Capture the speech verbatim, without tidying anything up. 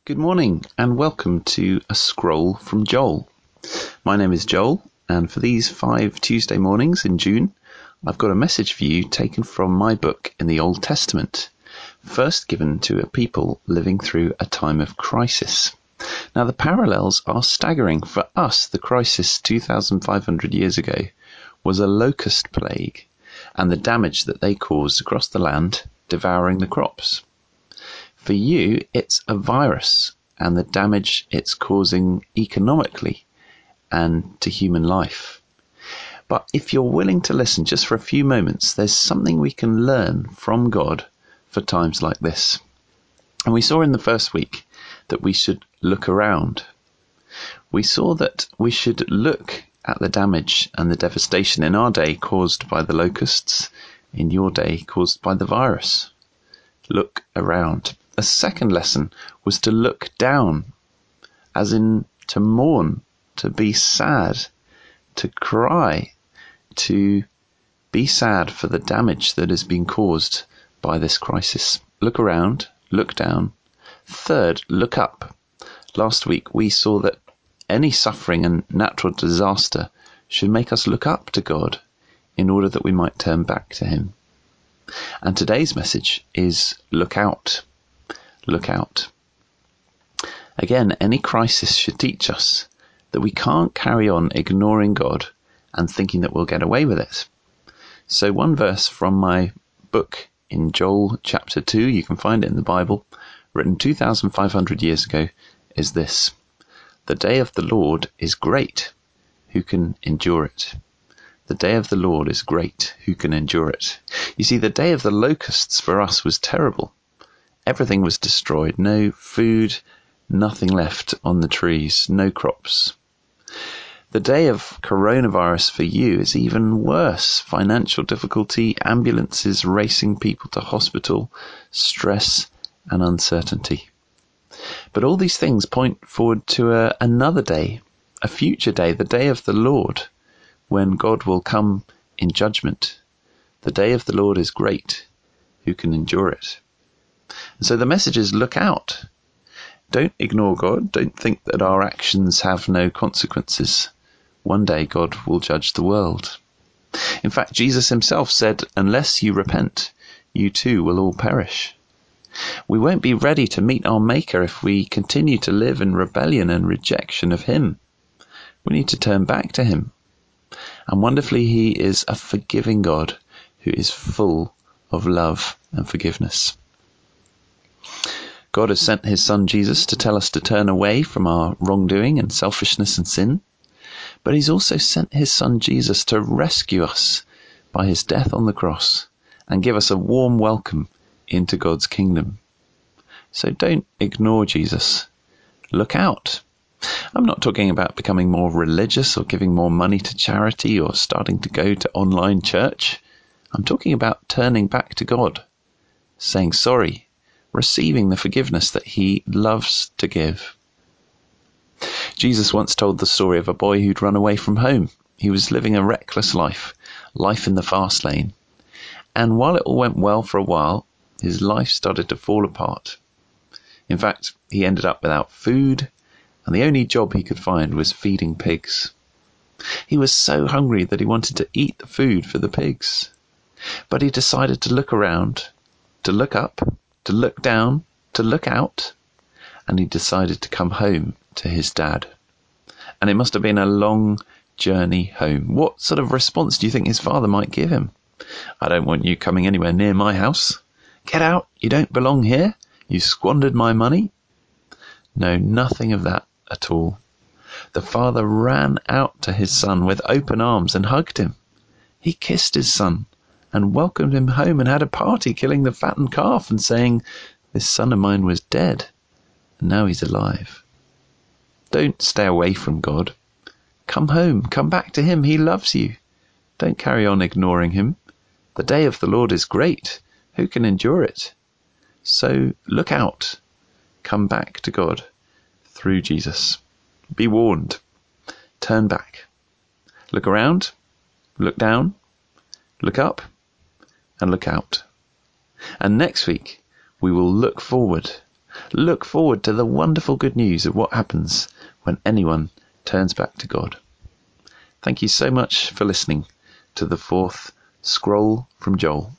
Good morning and welcome to A Scroll from Joel. My name is Joel, and for these five Tuesday mornings in June, I've got a message for you taken from my book in the Old Testament, first given to a people living through a time of crisis. Now the parallels are staggering. For us, the crisis two thousand five hundred years ago was a locust plague and the damage that they caused across the land, devouring the crops. For you, it's a virus and the damage it's causing economically and to human life. But if you're willing to listen just for a few moments, there's something we can learn from God for times like this. And we saw in the first week that we should look around. We saw that we should look at the damage and the devastation in our day caused by the locusts, in your day caused by the virus. Look around. A second lesson was to look down, as in to mourn, to be sad, to cry, to be sad for the damage that has been caused by this crisis. Look around, look down. Third, look up. Last week we saw that any suffering and natural disaster should make us look up to God in order that we might turn back to Him. And today's message is look out. Look out. Again, any crisis should teach us that we can't carry on ignoring God and thinking that we'll get away with it. So one verse from my book in Joel chapter two, you can find it in the Bible, written two thousand five hundred years ago, is this: "The day of the Lord is great. Who can endure it? The day of the Lord is great. Who can endure it?" You see, the day of the locusts for us was terrible. Everything was destroyed. No food, nothing left on the trees, no crops. The day of coronavirus for you is even worse. Financial difficulty, ambulances racing people to hospital, stress and uncertainty. But all these things point forward to a, another day, a future day, the day of the Lord, when God will come in judgment. The day of the Lord is great. Who can endure it? And so the message is look out. Don't ignore God. Don't think that our actions have no consequences. One day God will judge the world. In fact, Jesus himself said, unless you repent, you too will all perish. We won't be ready to meet our Maker if we continue to live in rebellion and rejection of Him. We need to turn back to Him. And wonderfully, He is a forgiving God who is full of love and forgiveness. God has sent His Son Jesus to tell us to turn away from our wrongdoing and selfishness and sin. But He's also sent His Son Jesus to rescue us by His death on the cross and give us a warm welcome into God's kingdom. So don't ignore Jesus. Look out. I'm not talking about becoming more religious or giving more money to charity or starting to go to online church. I'm talking about turning back to God, saying sorry, receiving the forgiveness that He loves to give. Jesus once told the story of a boy who'd run away from home. He was living a reckless life, life in the fast lane. And while it all went well for a while, his life started to fall apart. In fact, he ended up without food, and the only job he could find was feeding pigs. He was so hungry that he wanted to eat the food for the pigs. But he decided to look around, to look up, to look down, to look out, and he decided to come home to his dad. And it must have been a long journey home. What sort of response do you think his father might give him? I don't want you coming anywhere near my house. Get out, you don't belong here. You squandered my money. No, nothing of that at all. The father ran out to his son with open arms and hugged him. He kissed his son and welcomed him home and had a party, killing the fattened calf and saying, "This son of mine was dead, and now he's alive." Don't stay away from God. Come home, come back to Him. He loves you. Don't carry on ignoring Him. The day of the Lord is great. Who can endure it? So look out. Come back to God through Jesus. Be warned. Turn back. Look around. Look down. Look up. And look out. And next week, we will look forward. look forward to the wonderful good news of what happens when anyone turns back to God. Thank you so much for listening to the fourth Scroll from Joel.